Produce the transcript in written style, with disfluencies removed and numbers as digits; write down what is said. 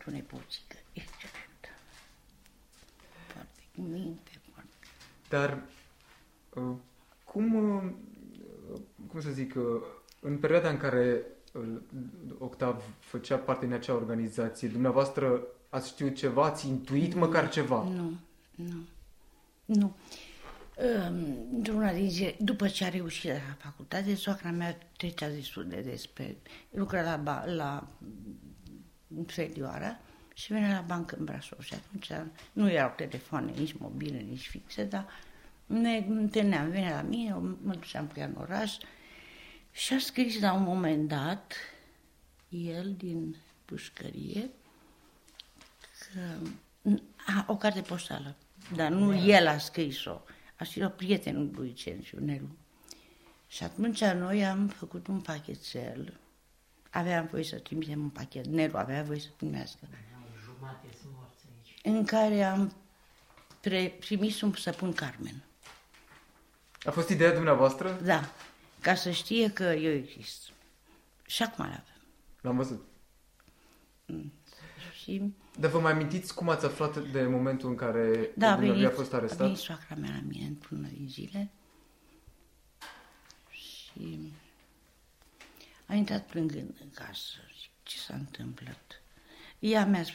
o nepoțică excelentă. Foarte cu minte, foarte. Dar cum să zic, în perioada în care Octav făcea parte din acea organizație, dumneavoastră ați știut ceva, ați intuit măcar ceva? Nu. Într-una din zile, după ce a reușit la facultate, soacra mea trecea destul de des lucra la Fedioara și venea la bancă în Brașov. Și atunci nu erau telefoane, nici mobile, nici fixe, dar ne întâlneam, venea la mine, mă duceam cu ea în oraș și a scris la un moment dat, el din pușcărie, o carte poștală, dar nu el a scris-o, a scris-o prietenul lui Cenciu, Nelu. Și atunci noi am făcut un pachetel, aveam voie să trimitem un pachet, Nelu avea voie să primească, în care am trimis un săpun Carmen. A fost ideea dumneavoastră? Da, ca să știe că eu exist. Și acum l-avem. L-am văzut. Și... Dar vă mai amintiți cum ați aflat de momentul în care a fost arestat? A venit soacra mea la mine într-una din zile și a intrat plângând în casă. Ce s-a întâmplat? Ea mi-a